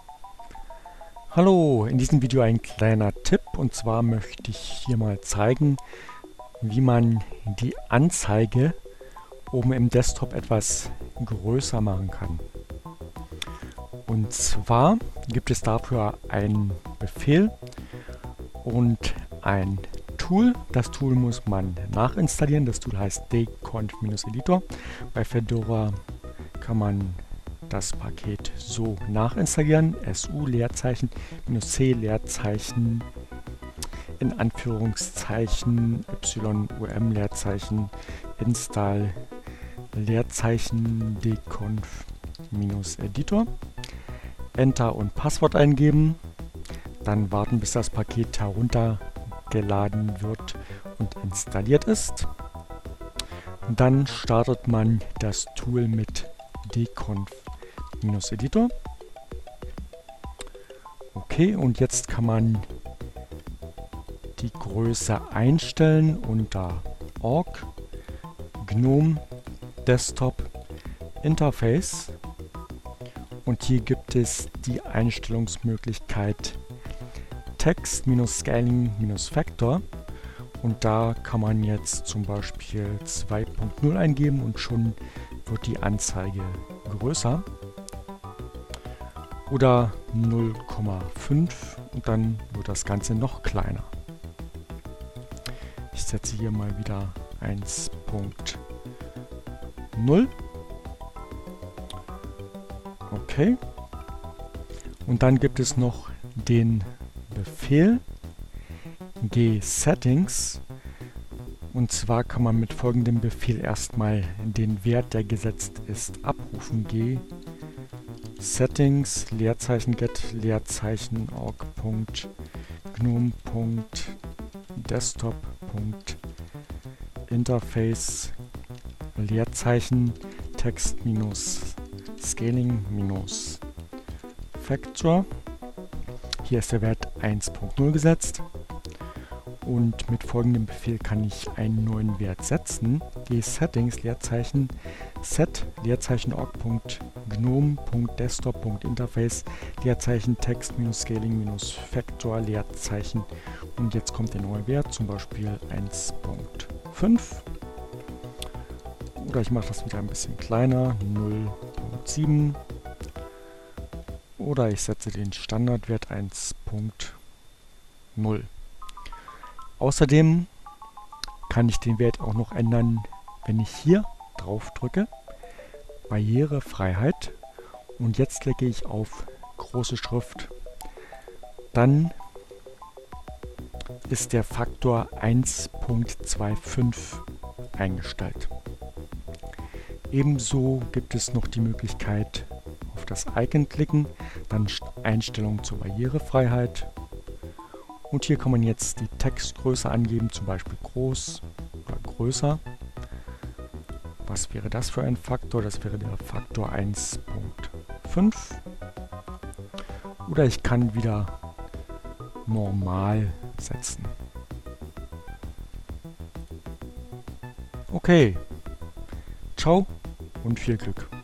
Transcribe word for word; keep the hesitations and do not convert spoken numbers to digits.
Hallo, in diesem Video ein kleiner Tipp, und zwar möchte ich hier mal zeigen, wie man die Anzeige oben im Desktop etwas größer machen kann. Und zwar gibt es dafür einen Befehl und ein Tool. Das Tool muss man nachinstallieren. Das Tool heißt dconf-editor. Bei Fedora kann man das Paket so nachinstallieren. su Leerzeichen minus c Leerzeichen in Anführungszeichen yum Leerzeichen install Leerzeichen dconf minus editor. Enter und Passwort eingeben. Dann warten, bis das Paket heruntergeladen wird und installiert ist. Dann startet man das Tool mit dconf-editor. Okay, und jetzt kann man die Größe einstellen unter Org, GNOME, Desktop, Interface. Und hier gibt es die Einstellungsmöglichkeit Text-Scaling-Factor. Und da kann man jetzt zum Beispiel zwei Punkt null eingeben und schon wird die Anzeige größer. Oder null Komma fünf und dann wird das Ganze noch kleiner. Ich setze hier mal wieder eins Punkt null. Okay. Und dann gibt es noch den Befehl gsettings. Und zwar kann man mit folgendem Befehl erstmal den Wert, der gesetzt ist, abrufen. G settings Leerzeichen get Leerzeichen org.gnome.desktop.interface Leerzeichen Text minus Scaling minus Factor. Hier ist der Wert eins Punkt null gesetzt. Und mit folgendem Befehl kann ich einen neuen Wert setzen. gsettings Leerzeichen set Leerzeichen org.gnome.desktop.interface Leerzeichen Text minus Scaling minus Factor Leerzeichen. Und jetzt kommt der neue Wert, zum Beispiel eins Punkt fünf. Oder ich mache das wieder ein bisschen kleiner, null Punkt sieben. Oder ich setze den Standardwert eins Punkt null. Außerdem kann ich den Wert auch noch ändern, wenn ich hier drauf drücke, Barrierefreiheit, und jetzt klicke ich auf große Schrift. Dann ist der Faktor eins Punkt fünfundzwanzig eingestellt. Ebenso gibt es noch die Möglichkeit, auf das Icon klicken, dann Einstellungen zur Barrierefreiheit. Und hier kann man jetzt die Textgröße angeben, zum Beispiel groß oder größer. Was wäre das für ein Faktor? Das wäre der Faktor eins Punkt fünf. Oder ich kann wieder normal setzen. Okay, ciao und viel Glück.